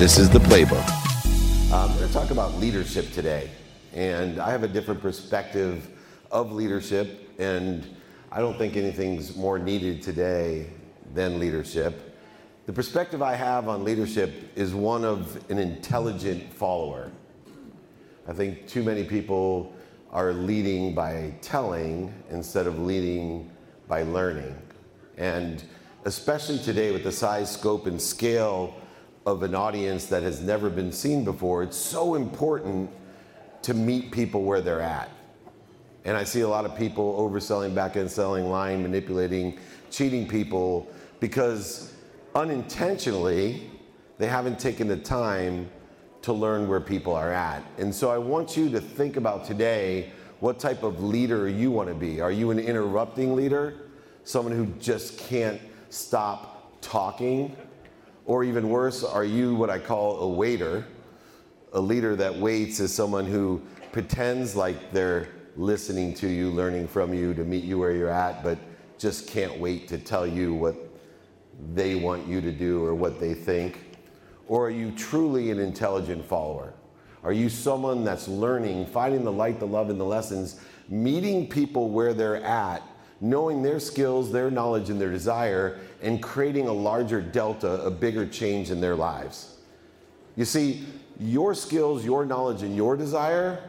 This is The Playbook. I'm going to talk about leadership today, and I have a different perspective of leadership, and I don't think anything's more needed today than leadership. The perspective I have on leadership is one of an intelligent follower. I think too many people are leading by telling instead of leading by learning. And especially today with the size, scope, and scale of an audience that has never been seen before, it's so important to meet people where they're at. And I see a lot of people overselling, back-end selling, lying, manipulating, cheating people because unintentionally they haven't taken the time to learn where people are at. And so I want you to think about today what type of leader you want to be. Are you an interrupting leader? Someone who just can't stop talking? Or even worse, are you what I call a waiter? A leader that waits is someone who pretends like they're listening to you, learning from you, to meet you where you're at, but just can't wait to tell you what they want you to do or what they think? Or are you truly an intelligent follower? Are you someone that's learning, finding the light, the love, and the lessons, meeting people where they're at, knowing their skills, their knowledge, and their desire, and creating a larger delta, a bigger change in their lives? You see, your skills, your knowledge, and your desire,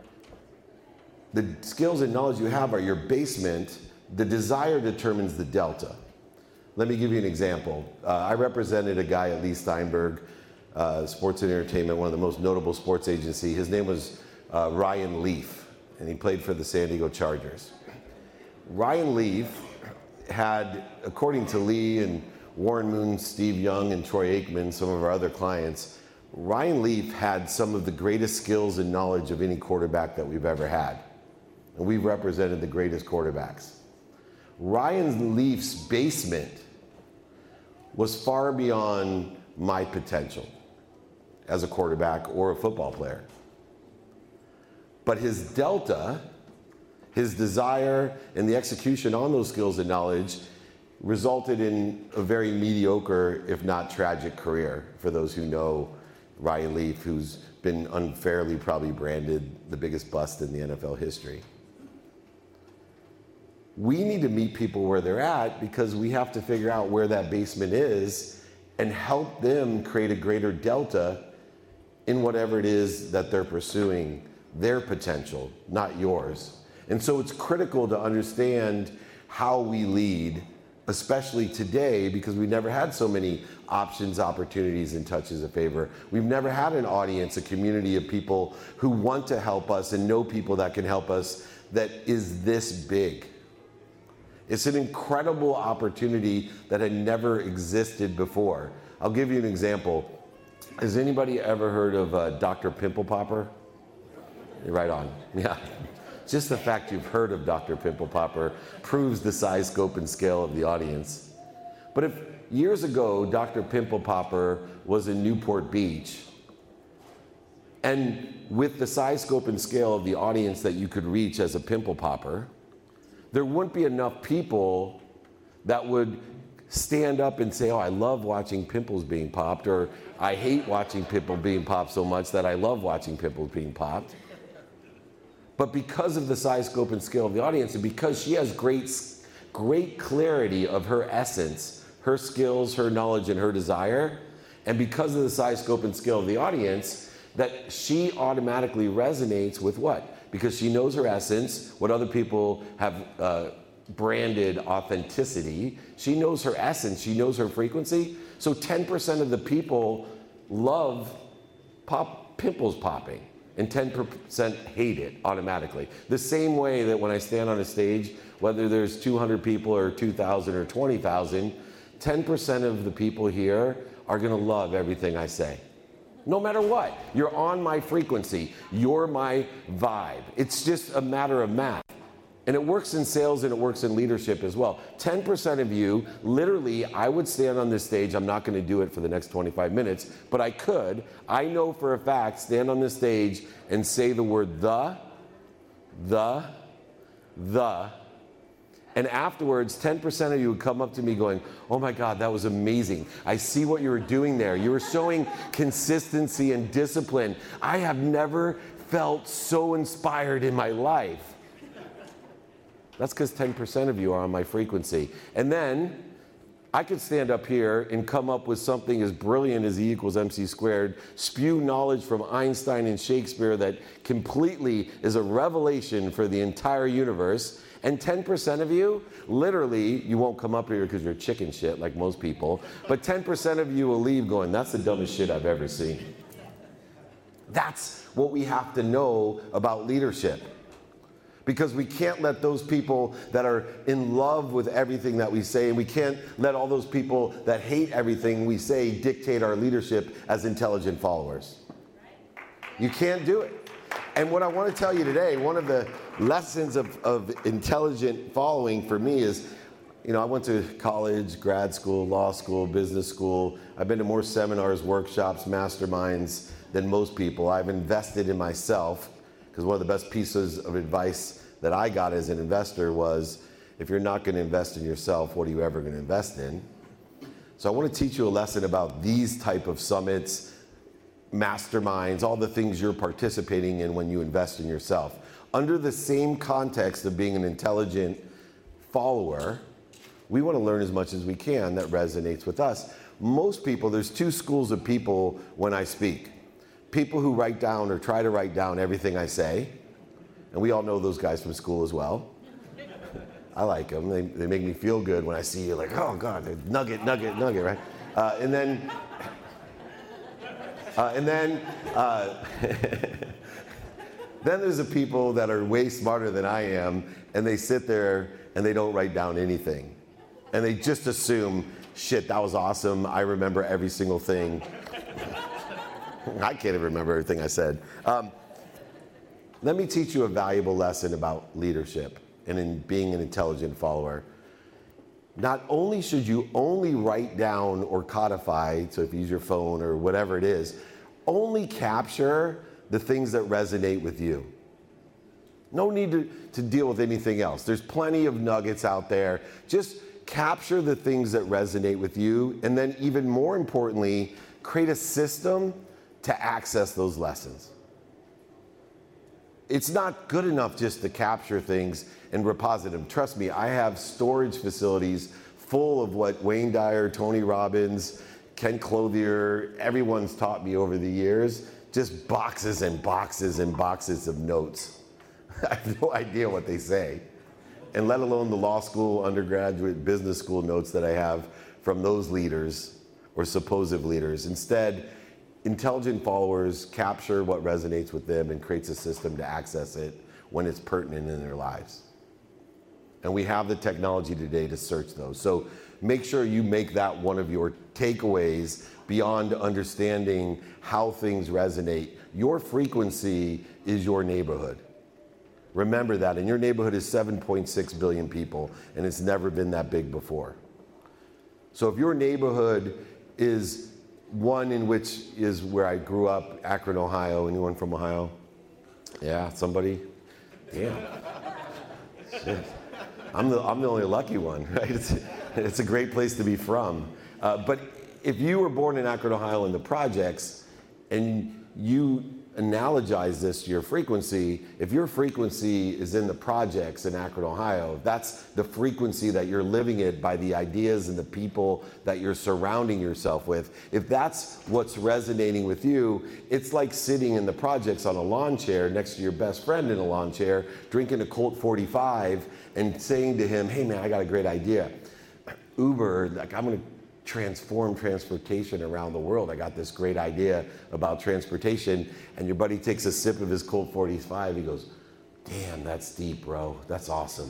the skills and knowledge you have are your basement. The desire determines the delta. Let me give you an example. I represented a guy at Lee Steinberg, Sports and Entertainment, one of the most notable sports agency. His name was Ryan Leaf, and he played for the San Diego Chargers. Ryan Leaf had, according to Lee and Warren Moon, Steve Young, and Troy Aikman, some of our other clients, Ryan Leaf had some of the greatest skills and knowledge of any quarterback that we've ever had. And we've represented the greatest quarterbacks. Ryan Leaf's basement was far beyond my potential as a quarterback or a football player. But his delta, his desire, and the execution on those skills and knowledge resulted in a very mediocre, if not tragic, career for those who know Ryan Leaf, who's been unfairly probably branded the biggest bust in the NFL history. We need to meet people where they're at because we have to figure out where that basement is and help them create a greater delta in whatever it is that they're pursuing, their potential, not yours. And so it's critical to understand how we lead, especially today, because we never had so many options, opportunities, and touches of favor. We've never had an audience, a community of people who want to help us and know people that can help us that is this big. It's an incredible opportunity that had never existed before. I'll give you an example. Has anybody ever heard of Dr. Pimple Popper? You're right on, yeah. Just the fact you've heard of Dr. Pimple Popper proves the size, scope, and scale of the audience. But if years ago, Dr. Pimple Popper was in Newport Beach, and with the size, scope, and scale of the audience that you could reach as a pimple popper, there wouldn't be enough people that would stand up and say, oh, I love watching pimples being popped, or I hate watching pimples being popped so much that I love watching pimples being popped. But because of the size, scope, and scale of the audience, and because she has great clarity of her essence, her skills, her knowledge, and her desire, and because of the size, scope, and scale of the audience, that she automatically resonates with what? Because she knows her essence, what other people have branded authenticity. She knows her essence, she knows her frequency. So 10% of the people love pimples popping, and 10% hate it automatically. The same way that when I stand on a stage, whether there's 200 people or 2,000 or 20,000, 10% of the people here are gonna love everything I say. No matter what, you're on my frequency, you're my vibe. It's just a matter of math. And it works in sales and it works in leadership as well. 10% of you, literally, I would stand on this stage. I'm not going to do it for the next 25 minutes, but I could. I know for a fact, stand on this stage and say the word the, And afterwards, 10% of you would come up to me going, oh my God, that was amazing. I see what you were doing there. You were showing consistency and discipline. I have never felt so inspired in my life. That's because 10% of you are on my frequency. And then I could stand up here and come up with something as brilliant as E equals MC squared, spew knowledge from Einstein and Shakespeare that completely is a revelation for the entire universe. And 10% of you, literally, you won't come up here because you're chicken shit like most people, but 10% of you will leave going, that's the dumbest shit I've ever seen. That's what we have to know about leadership. Because we can't let those people that are in love with everything that we say, and we can't let all those people that hate everything we say dictate our leadership as intelligent followers. You can't do it. And what I want to tell you today, one of the lessons of intelligent following for me is, I went to college, grad school, law school, business school. I've been to more seminars, workshops, masterminds than most people. I've invested in myself. Because one of the best pieces of advice that I got as an investor was, if you're not going to invest in yourself, what are you ever going to invest in? So I want to teach you a lesson about these type of summits, masterminds, all the things you're participating in when you invest in yourself. Under the same context of being an intelligent follower, we want to learn as much as we can that resonates with us. Most people, there's two schools of people when I speak. People who write down or try to write down everything I say, and we all know those guys from school as well. I like them. They make me feel good when I see you, like, oh God, nugget, right? Then there's the people that are way smarter than I am, and they sit there and they don't write down anything. And they just assume, shit, that was awesome. I remember every single thing. I can't even remember everything I said. Let me teach you a valuable lesson about leadership and in being an intelligent follower. Not only should you only write down or codify, so if you use your phone or whatever it is, only capture the things that resonate with you. No need to deal with anything else. There's plenty of nuggets out there. Just capture the things that resonate with you, and then even more importantly, create a system to access those lessons. It's not good enough just to capture things and reposit them. Trust me, I have storage facilities full of what Wayne Dyer, Tony Robbins, Ken Clothier, everyone's taught me over the years, just boxes and boxes and boxes of notes. I have no idea what they say. And let alone the law school, undergraduate, business school notes that I have from those leaders or supposed leaders. Instead, intelligent followers capture what resonates with them and creates a system to access it when it's pertinent in their lives. And we have the technology today to search those. So make sure you make that one of your takeaways beyond understanding how things resonate. Your frequency is your neighborhood. Remember that. And your neighborhood is 7.6 billion people, and it's never been that big before. So if your neighborhood is one in which is where I grew up, Akron, Ohio. Anyone from Ohio? Yeah, somebody? Damn. Shit. I'm the only lucky one, right? It's a great place to be from. But if you were born in Akron, Ohio in the projects, and you analogize this to your frequency, if your frequency is in the projects in Akron, Ohio, that's the frequency that you're living it by the ideas and the people that you're surrounding yourself with. If that's what's resonating with you, it's like sitting in the projects on a lawn chair next to your best friend in a lawn chair, drinking a Colt 45 and saying to him, hey man, I got a great idea. Uber, like I'm gonna transform transportation around the world. I got this great idea about transportation. And your buddy takes a sip of his Colt 45. He goes, damn, that's deep, bro. That's awesome.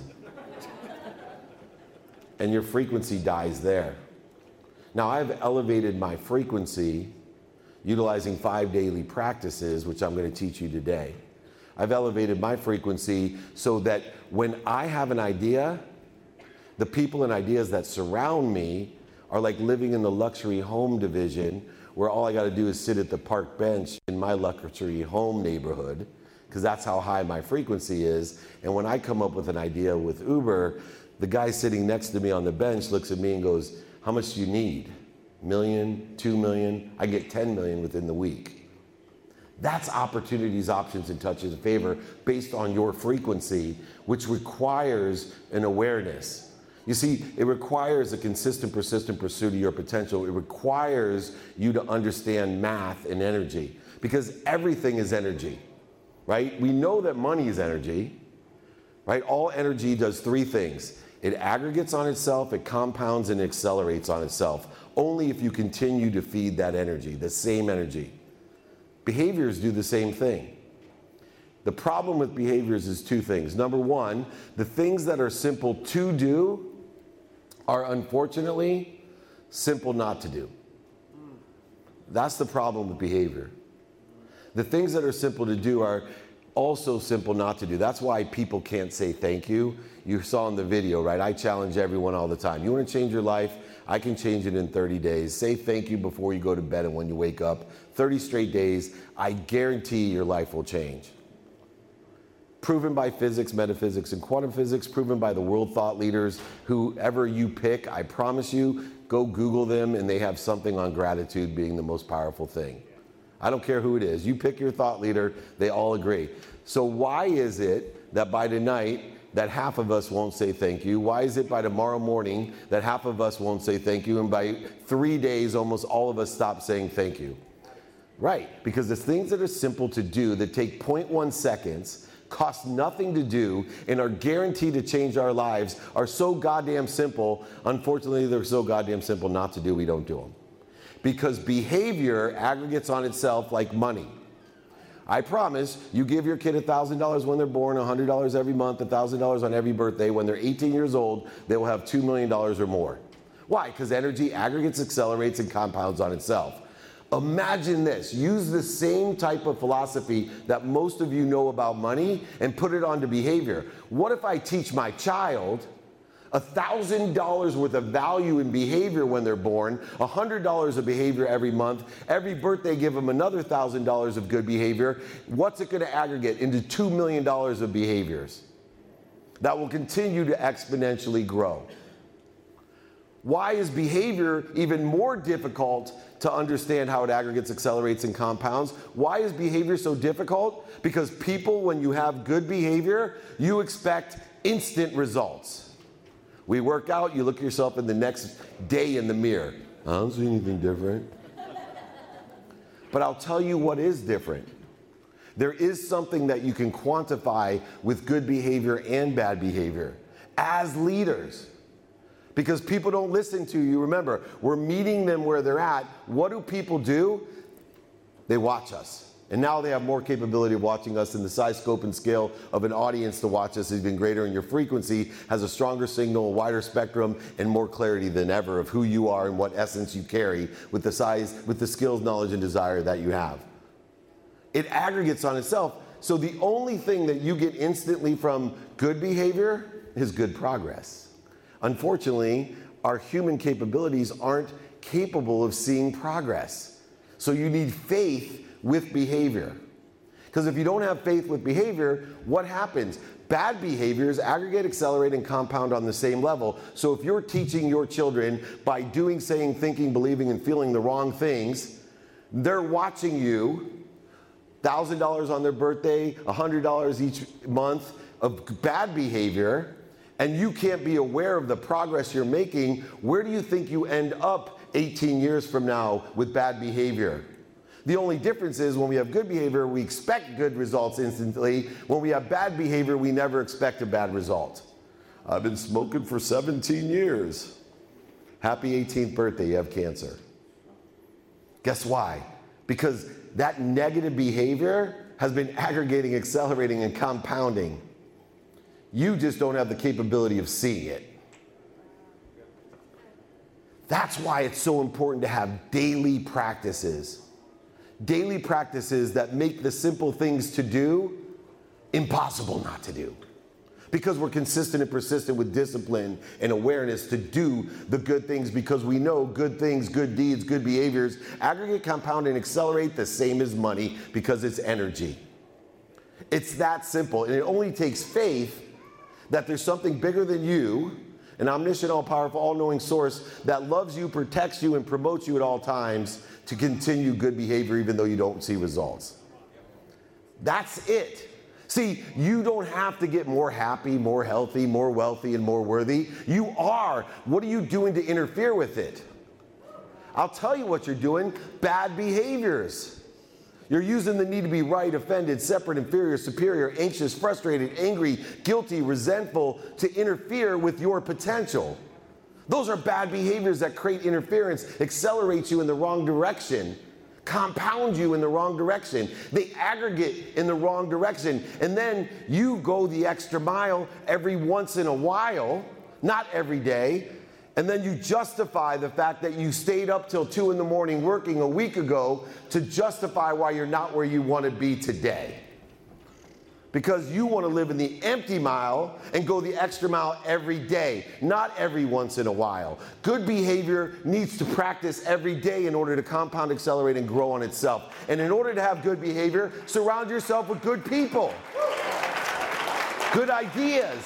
And your frequency dies there. Now, I've elevated my frequency utilizing 5 daily practices, which I'm going to teach you today. I've elevated my frequency so that when I have an idea, the people and ideas that surround me are like living in the luxury home division where all I got to do is sit at the park bench in my luxury home neighborhood, because that's how high my frequency is. And when I come up with an idea with Uber, The guy sitting next to me on the bench looks at me and goes, how much do you need? Million, 2 million? I get 10 million within the week. That's opportunities, options, and touches of favor based on your frequency, which requires an awareness. You see, it requires a consistent, persistent pursuit of your potential. It requires you to understand math and energy, because everything is energy, right? We know that money is energy, right? All energy does three things. It aggregates on itself, it compounds, and accelerates on itself, only if you continue to feed that energy, the same energy. Behaviors do the same thing. The problem with behaviors is two things. Number one, the things that are simple to do are unfortunately simple not to do. That's the problem with behavior. The things that are simple to do are also simple not to do. That's why people can't say thank you. You saw in the video, right? I challenge everyone all the time. You want to change your life? I can change it in 30 days. Say thank you before you go to bed and when you wake up. 30 straight days, I guarantee your life will change. Proven by physics, metaphysics, and quantum physics, proven by the world thought leaders, whoever you pick, I promise you, go Google them and they have something on gratitude being the most powerful thing. I don't care who it is. You pick your thought leader, they all agree. So why is it that by tonight that half of us won't say thank you? Why is it by tomorrow morning that half of us won't say thank you, and by 3 days almost all of us stop saying thank you? Right, because the things that are simple to do that take 0.1 seconds, cost nothing to do, and are guaranteed to change our lives are so goddamn simple. Unfortunately, they're so goddamn simple not to do, we don't do them. Because behavior aggregates on itself like money. I promise, you give your kid $1,000 when they're born, $100 every month, $1,000 on every birthday. When they're 18 years old, they will have $2 million or more. Why? Because energy aggregates, accelerates, and compounds on itself. Imagine this. Use the same type of philosophy that most of you know about money and put it onto behavior. What if I teach my child $1,000 worth of value in behavior when they're born, $100 of behavior every month, every birthday give them another $1,000 of good behavior? What's it going to aggregate into $2 million of behaviors that will continue to exponentially grow? Why is behavior even more difficult to understand how it aggregates, accelerates, and compounds? Why is behavior so difficult? Because people, when you have good behavior, you expect instant results. We work out, you look yourself in the next day in the mirror. I don't see anything different. But I'll tell you what is different. There is something that you can quantify with good behavior and bad behavior as leaders. Because people don't listen to you. Remember, we're meeting them where they're at. What do people do? They watch us. And now they have more capability of watching us, and the size, scope, and scale of an audience to watch us has been greater, and your frequency has a stronger signal, a wider spectrum, and more clarity than ever of who you are and what essence you carry with the size, with the skills, knowledge, and desire that you have. It aggregates on itself. So the only thing that you get instantly from good behavior is good progress. Unfortunately, our human capabilities aren't capable of seeing progress. So you need faith with behavior. Because if you don't have faith with behavior, what happens? Bad behaviors aggregate, accelerate, and compound on the same level. So if you're teaching your children by doing, saying, thinking, believing, and feeling the wrong things, they're watching you, $1,000 on their birthday, $100 each month of bad behavior, and you can't be aware of the progress you're making. Where do you think you end up 18 years from now with bad behavior? The only difference is when we have good behavior, we expect good results instantly. When we have bad behavior, we never expect a bad result. I've been smoking for 17 years. Happy 18th birthday, you have cancer. Guess why? Because that negative behavior has been aggregating, accelerating, and compounding. You just don't have the capability of seeing it. That's why it's so important to have daily practices. Daily practices that make the simple things to do impossible not to do. Because we're consistent and persistent with discipline and awareness to do the good things, because we know good things, good deeds, good behaviors aggregate, compound, and accelerate the same as money, because it's energy. It's that simple, and it only takes faith that there's something bigger than you an omniscient, all-powerful, all-knowing source that loves you, protects you, and promotes you at all times to continue good behavior even though you don't see results. That's it. See, you don't have to get more happy, more healthy, more wealthy, and more worthy. You are. What are you doing to interfere with it? I'll tell you what you're doing. Bad behaviors. You're using the need to be right, offended, separate, inferior, superior, anxious, frustrated, angry, guilty, resentful to interfere with your potential. Those are bad behaviors that create interference, accelerate you in the wrong direction, compound you in the wrong direction. They aggregate in the wrong direction. And then you go the extra mile every once in a while, not every day. And then you justify the fact that you stayed up till 2 in the morning working a week ago to justify why you're not where you want to be today. Because you want to live in the empty mile and go the extra mile every day, not every once in a while. Good behavior needs to practice every day in order to compound, accelerate, and grow on itself. And in order to have good behavior, surround yourself with good people, good ideas.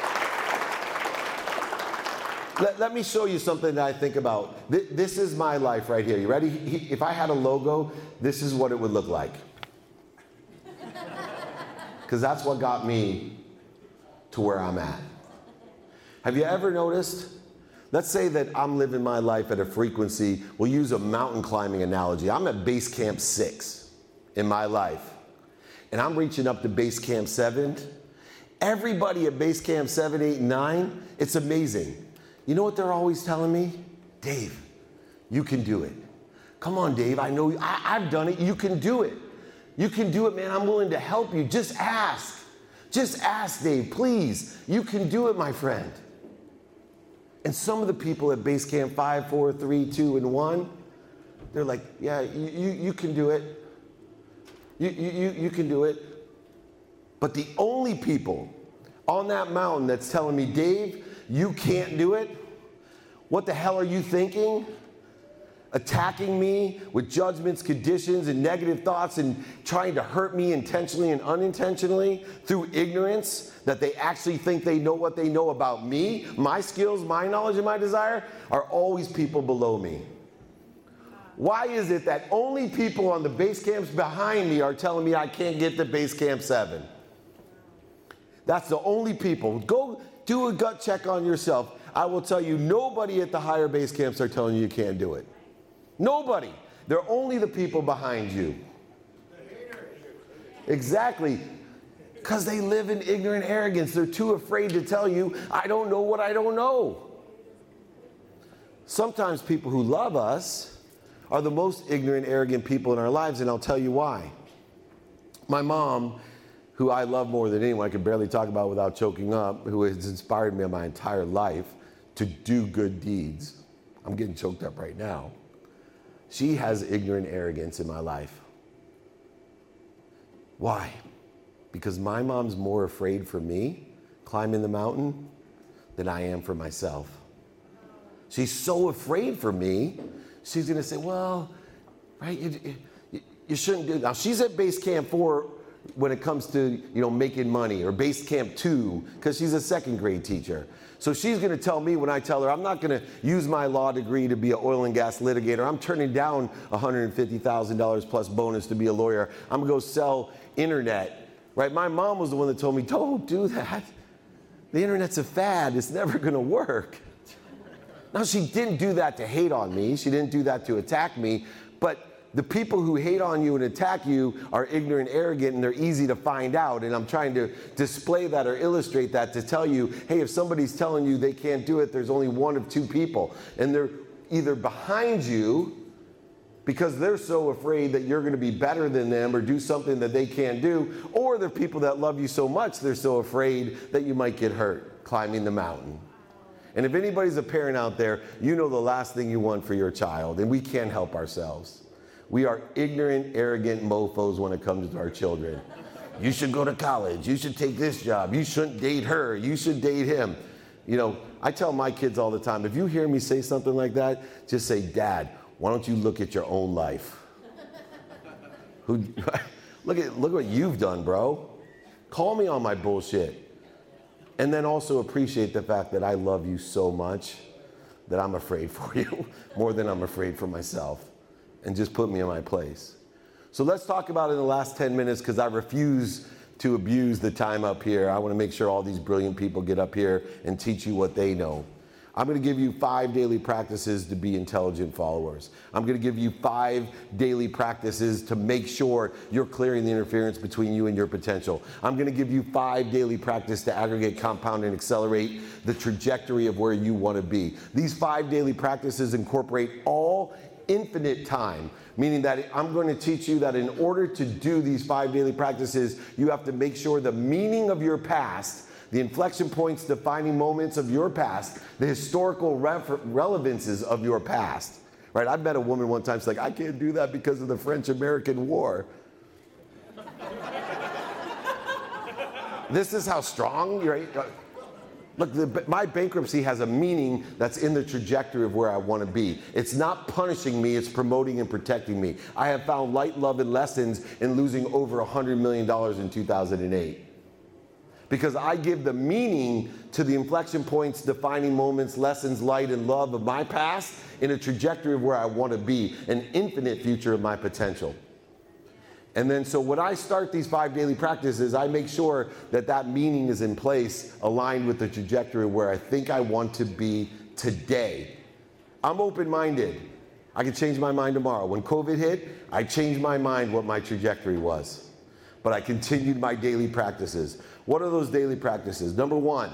Let me show you something that I think about. This is my life right here. You ready? If I had a logo, this is what it would look like. Because that's what got me to where I'm at. Have you ever noticed? Let's say that I'm living my life at a frequency, we'll use a mountain climbing analogy. I'm at base camp 6 in my life, and I'm reaching up to base camp 7. Everybody at base camp 7, 8, 9, it's amazing. You know what they're always telling me? Dave, you can do it. Come on, Dave, I know I've done it. You can do it. You can do it, man. I'm willing to help you. Just ask. Just ask, Dave, please. You can do it, my friend. And some of the people at base camp 5, 4, 3, 2, and 1, they're like, yeah, you can do it. You can do it. But the only people on that mountain that's telling me, Dave, you can't do it? What the hell are you thinking? Attacking me with judgments, conditions, and negative thoughts and trying to hurt me intentionally and unintentionally through ignorance, that they actually think they know what they know about me, my skills, my knowledge, and my desire, are always people below me. Why is it that only people on the base camps behind me are telling me I can't get to base camp 7? That's the only people. Go do a gut check on yourself. I will tell you, nobody at the higher base camps are telling you you can't do it. Nobody. They're only the people behind you. Exactly. Because they live in ignorant arrogance. They're too afraid to tell you, I don't know what I don't know. Sometimes people who love us are the most ignorant, arrogant people in our lives, and I'll tell you why. My mom, who I love more than anyone, I can barely talk about without choking up, who has inspired me my entire life to do good deeds. I'm getting choked up right now. She has ignorant arrogance in my life. Why? Because my mom's more afraid for me climbing the mountain than I am for myself. She's so afraid for me, she's gonna say, well, right, you shouldn't do that. Now she's at base camp 4 when it comes to, making money, or base camp 2, because she's a 2nd grade teacher. So she's going to tell me when I tell her I'm not going to use my law degree to be an oil and gas litigator. I'm turning down $150,000 plus bonus to be a lawyer. I'm going to go sell internet, right? My mom was the one that told me, don't do that. The internet's a fad. It's never going to work. Now, she didn't do that to hate on me. She didn't do that to attack me. But the people who hate on you and attack you are ignorant, arrogant, and they're easy to find out. And I'm trying to display that or illustrate that to tell you, hey, if somebody's telling you they can't do it, there's only one of two people. And they're either behind you because they're so afraid that you're going to be better than them or do something that they can't do, or they're people that love you so much they're so afraid that you might get hurt climbing the mountain. And if anybody's a parent out there, you know the last thing you want for your child, and we can't help ourselves. We are ignorant, arrogant mofos when it comes to our children. You should go to college. You should take this job. You shouldn't date her. You should date him. I tell my kids all the time, if you hear me say something like that, just say, Dad, why don't you look at your own life? Look what you've done, bro. Call me on my bullshit. And then also appreciate the fact that I love you so much that I'm afraid for you more than I'm afraid for myself. And just put me in my place. So let's talk about it in the last 10 minutes, because I refuse to abuse the time up here. I want to make sure all these brilliant people get up here and teach you what they know. I'm going to give you 5 daily practices to be intelligent followers. I'm going to give you 5 daily practices to make sure you're clearing the interference between you and your potential. I'm going to give you 5 daily practices to aggregate, compound, and accelerate the trajectory of where you want to be. These 5 daily practices incorporate all infinite time, meaning that I'm going to teach you that in order to do these 5 daily practices, you have to make sure the meaning of your past, the inflection points, defining moments of your past, the historical relevances of your past, right? I met a woman one time, she's like, I can't do that because of the French-American War. This is how strong, right? Look, my bankruptcy has a meaning that's in the trajectory of where I want to be. It's not punishing me, it's promoting and protecting me. I have found light, love, and lessons in losing over $100 million in 2008. Because I give the meaning to the inflection points, defining moments, lessons, light, and love of my past in a trajectory of where I want to be, an infinite future of my potential. And then so when I start these 5 daily practices, I make sure that that meaning is in place, aligned with the trajectory where I think I want to be today. I'm open-minded. I can change my mind tomorrow. When COVID hit, I changed my mind what my trajectory was. But I continued my daily practices. What are those daily practices? Number 1,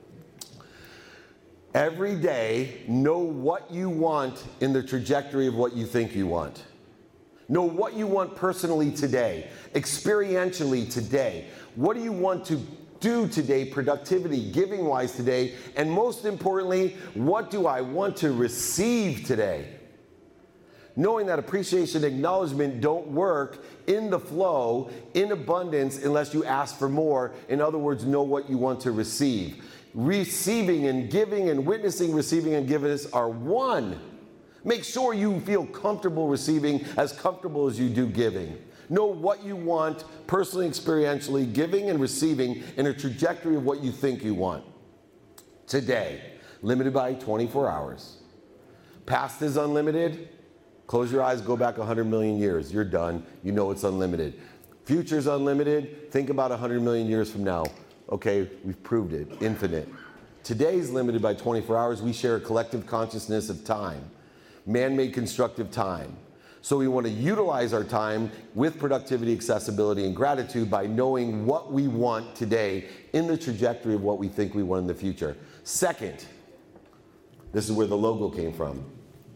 every day, know what you want in the trajectory of what you think you want. Know what you want personally today, experientially today. What do you want to do today, productivity, giving-wise today? And most importantly, what do I want to receive today? Knowing that appreciation and acknowledgement don't work in the flow, in abundance, unless you ask for more. In other words, know what you want to receive. Receiving and giving and witnessing, receiving and giving are one. Make sure you feel comfortable receiving as comfortable as you do giving. Know what you want personally, experientially, giving and receiving in a trajectory of what you think you want. Today, limited by 24 hours. Past is unlimited. Close your eyes, go back 100 million years. You're done. You know it's unlimited. Future's unlimited. Think about 100 million years from now. Okay, we've proved it. Infinite. Today's limited by 24 hours. We share a collective consciousness of time. Man-made constructive time. So we want to utilize our time with productivity, accessibility, and gratitude by knowing what we want today in the trajectory of what we think we want in the future. Second, this is where the logo came from.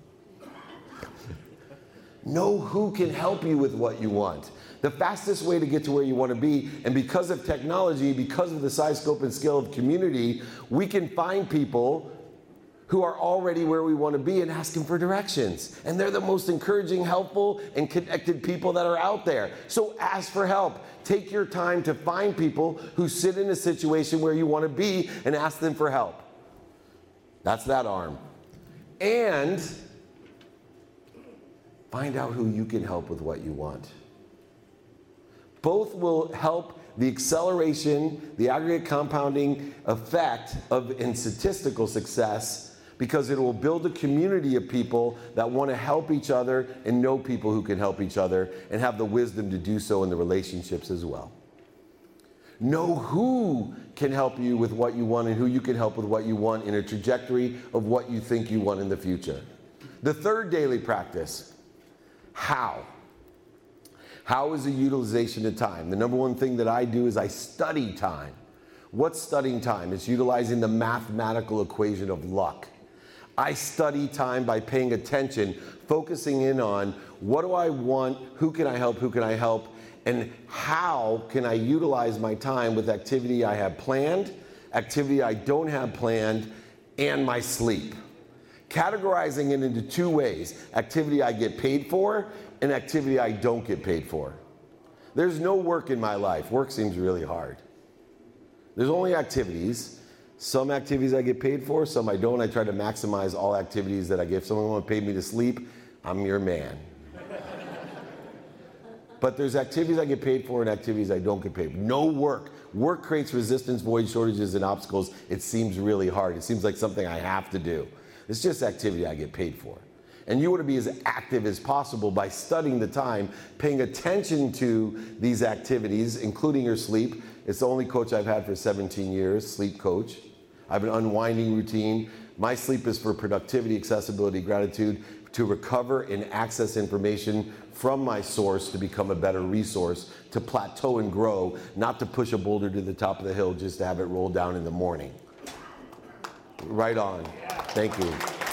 Know who can help you with what you want. The fastest way to get to where you want to be, and because of technology, because of the size, scope, and scale of community, we can find people who are already where we want to be and ask them for directions. And they're the most encouraging, helpful, and connected people that are out there. So ask for help. Take your time to find people who sit in a situation where you want to be and ask them for help. That's that arm. And find out who you can help with what you want. Both will help the acceleration, the aggregate compounding effect of in statistical success, because it will build a community of people that want to help each other and know people who can help each other and have the wisdom to do so in the relationships as well. Know who can help you with what you want and who you can help with what you want in a trajectory of what you think you want in the future. The third daily practice, how. How is the utilization of time? The number one thing that I do is I study time. What's studying time? It's utilizing the mathematical equation of luck. I study time by paying attention, focusing in on what do I want, who can I help, and how can I utilize my time with activity I have planned, activity I don't have planned, and my sleep. Categorizing it into two ways: activity I get paid for and activity I don't get paid for. There's no work in my life. Work seems really hard. There's only activities. Some activities I get paid for, some I don't. I try to maximize all activities that I get. If someone wants to pay me to sleep, I'm your man. But there's activities I get paid for and activities I don't get paid for. No work. Work creates resistance, void, shortages, and obstacles. It seems really hard. It seems like something I have to do. It's just activity I get paid for. And you want to be as active as possible by studying the time, paying attention to these activities, including your sleep. It's the only coach I've had for 17 years, sleep coach. I have an unwinding routine. My sleep is for productivity, accessibility, gratitude, to recover and access information from my source to become a better resource, to plateau and grow, not to push a boulder to the top of the hill just to have it roll down in the morning. Right on. Thank you.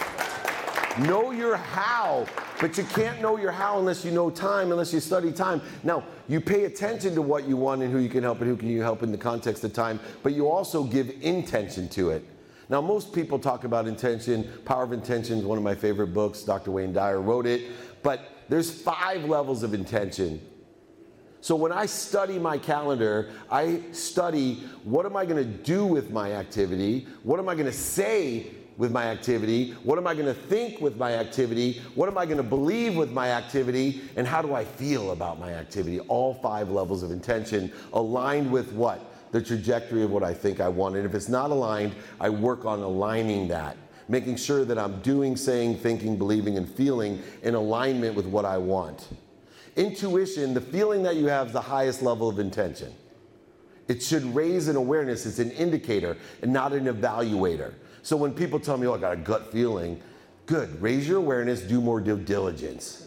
Know your how, but you can't know your how unless you know time, unless you study time. Now, you pay attention to what you want and who you can help and who can you help in the context of time, but you also give intention to it. Now, most people talk about intention. Power of Intention is one of my favorite books. Dr. Wayne Dyer wrote it. But there's 5 levels of intention. So when I study my calendar, I study what am I going to do with my activity? What am I going to say with my activity? What am I going to think with my activity? What am I going to believe with my activity? And how do I feel about my activity? All 5 levels of intention aligned with what? The trajectory of what I think I want. And if it's not aligned, I work on aligning that, making sure that I'm doing, saying, thinking, believing, and feeling in alignment with what I want. Intuition, the feeling that you have, is the highest level of intention. It should raise an awareness. It's an indicator and not an evaluator. So when people tell me, oh, I got a gut feeling, good, raise your awareness, do more due diligence,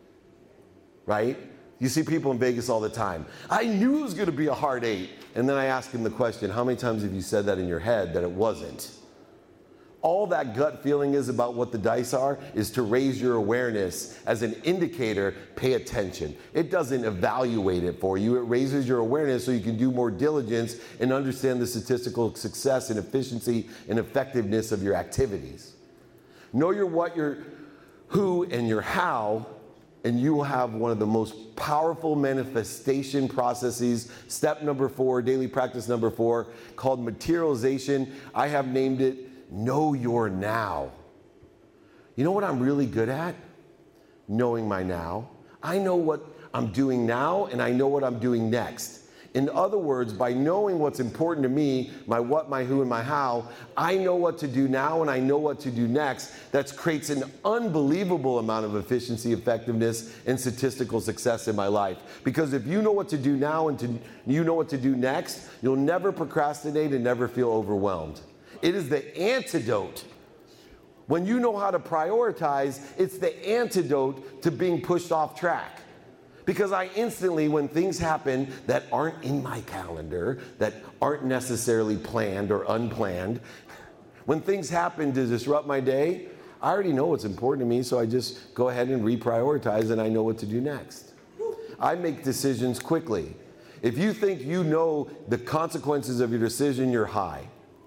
right? You see people in Vegas all the time. I knew it was going to be a hard 8. And then I ask them the question, how many times have you said that in your head that it wasn't? All that gut feeling is about what the dice are is to raise your awareness as an indicator. Pay attention. It doesn't evaluate it for you. It raises your awareness so you can do more diligence and understand the statistical success and efficiency and effectiveness of your activities. Know your what, your who, and your how, and you will have one of the most powerful manifestation processes. Step number 4, daily practice number 4, called materialization. I have named it Know Your Now. You know what I'm really good at? Knowing my now. I know what I'm doing now, and I know what I'm doing next. In other words, by knowing what's important to me, my what, my who, and my how, I know what to do now and I know what to do next. That creates an unbelievable amount of efficiency, effectiveness, and statistical success in my life. Because if you know what to do now and you know what to do next, you'll never procrastinate and never feel overwhelmed. It is the antidote. When you know how to prioritize, it's the antidote to being pushed off track. Because I instantly, when things happen that aren't in my calendar, that aren't necessarily planned or unplanned, when things happen to disrupt my day, I already know what's important to me, so I just go ahead and reprioritize and I know what to do next. I make decisions quickly. If you think you know the consequences of your decision, you're high.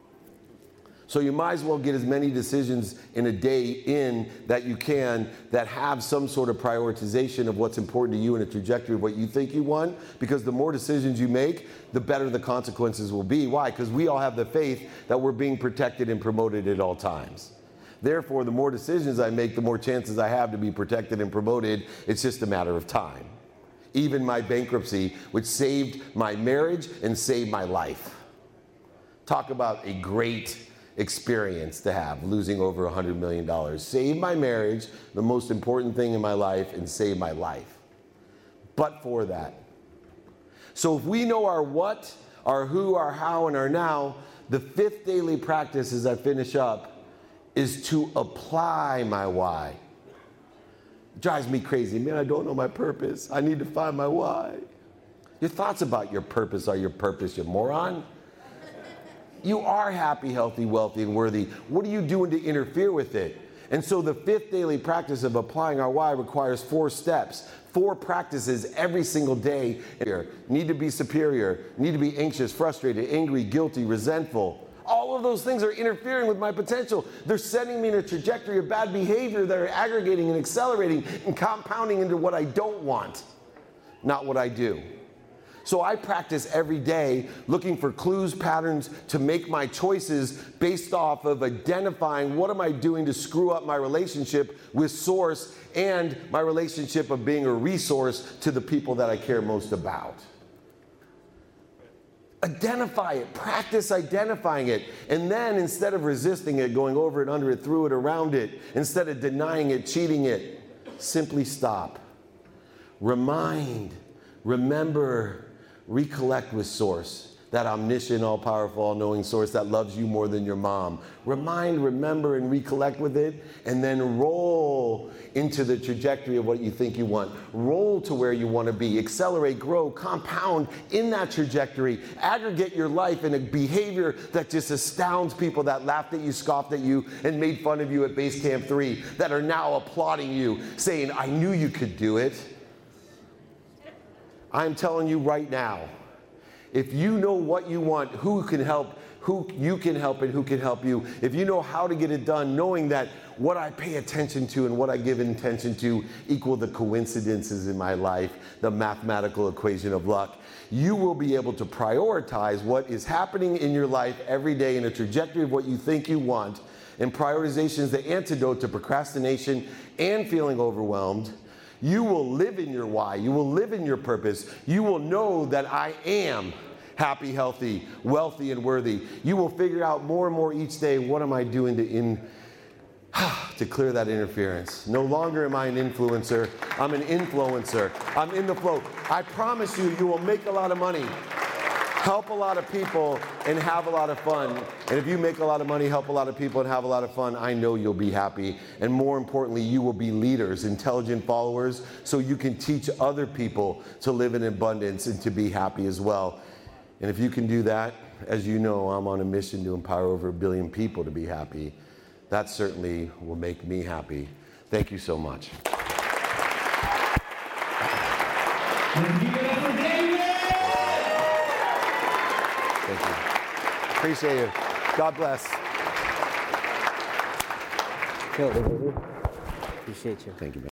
So you might as well get as many decisions in a day in that you can that have some sort of prioritization of what's important to you and a trajectory of what you think you want, because the more decisions you make, the better the consequences will be. Why? Because we all have the faith that we're being protected and promoted at all times. Therefore, the more decisions I make, the more chances I have to be protected and promoted. It's just a matter of time. Even my bankruptcy, which saved my marriage and saved my life. Talk about a great experience to have, losing over $100 million. Saved my marriage, the most important thing in my life, and saved my life. But for that. So if we know our what, our who, our how, and our now, the 5th daily practice as I finish up is to apply my why. It drives me crazy. Man, I don't know my purpose. I need to find my why. Your thoughts about your purpose are your purpose, you moron. You are happy, healthy, wealthy, and worthy. What are you doing to interfere with it? And so the 5th daily practice of applying our why requires 4 steps, 4 practices every single day. Need to be superior, need to be anxious, frustrated, angry, guilty, resentful. All of those things are interfering with my potential. They're sending me in a trajectory of bad behavior that are aggregating and accelerating and compounding into what I don't want, not what I do. So I practice every day looking for clues, patterns to make my choices based off of identifying what am I doing to screw up my relationship with Source and my relationship of being a resource to the people that I care most about. Identify it, practice identifying it, and then instead of resisting it, going over it, under it, through it, around it, instead of denying it, cheating it, simply stop. Remind, remember, recollect with Source, that omniscient, all-powerful, all-knowing Source that loves you more than your mom. Remind, remember, and recollect with it, and then roll into the trajectory of what you think you want. Roll to where you want to be. Accelerate, grow, compound in that trajectory. Aggregate your life in a behavior that just astounds people that laughed at you, scoffed at you, and made fun of you at Base Camp 3, that are now applauding you, saying, I knew you could do it. I'm telling you right now, if you know what you want, who can help, who you can help, and who can help you, if you know how to get it done, knowing that what I pay attention to and what I give attention to equal the coincidences in my life, the mathematical equation of luck, you will be able to prioritize what is happening in your life every day in a trajectory of what you think you want. And prioritization is the antidote to procrastination and feeling overwhelmed. You will live in your why. You will live in your purpose. You will know that I am happy, healthy, wealthy, and worthy. You will figure out more and more each day, what am I doing to clear that interference? No longer am I an influencer. I'm an influencer. I'm in the flow. I promise you, you will make a lot of money, help a lot of people, and have a lot of fun. And if you make a lot of money, help a lot of people, and have a lot of fun, I know you'll be happy. And more importantly, you will be leaders, intelligent followers, so you can teach other people to live in abundance and to be happy as well. And if you can do that, as you know, I'm on a mission to empower over 1 billion people to be happy. That certainly will make me happy. Thank you so much. Thank you. Appreciate you. God bless. Appreciate you. Thank you, man.